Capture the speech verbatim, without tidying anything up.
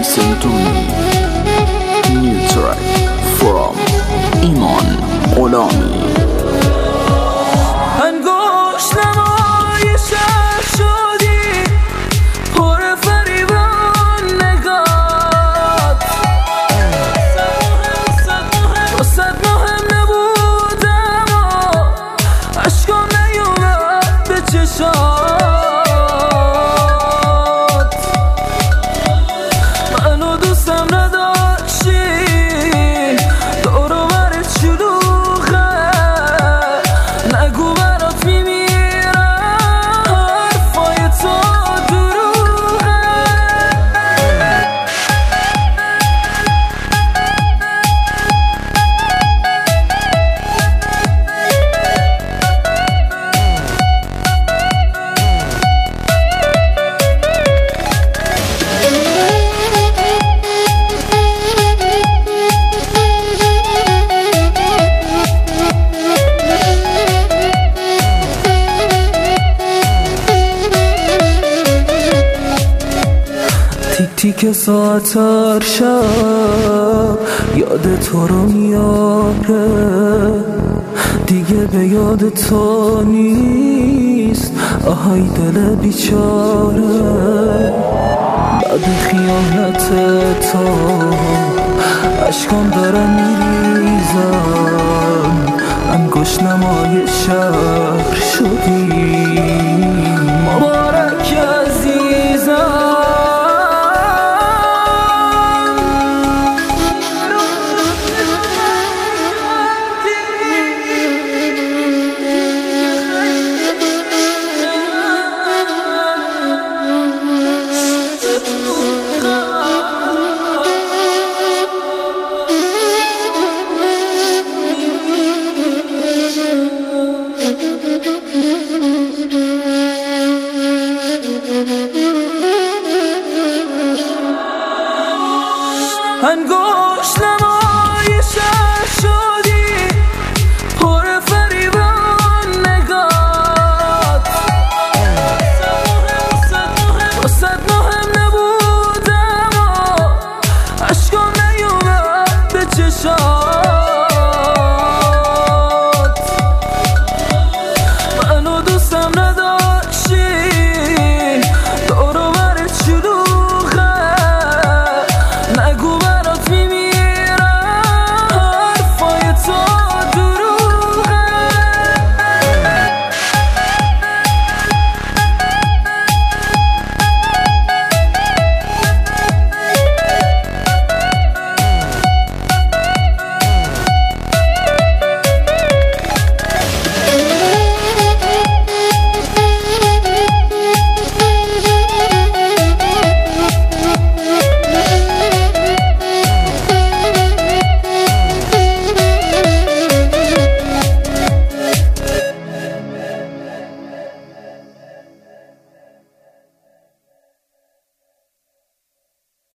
Listen to me. New track from Iman Olami. انگوش نمای شهر شدی پر فریبان نگات واسد مهم نبودم و عشقم نیومد به چشات. منو دوستم نداشتی دور و برت شلوغه نگو برات میمیرم حرفای تو دروغه. تیک تیک ساعت هر شب یاد تو رو میاره، دیگه به یاد تو نیست آهای دل بیچاره. بعد خیانت تو عشقام دارم میریزم، انگشت نمای شهر شدی مبارک عزیزم. انگشت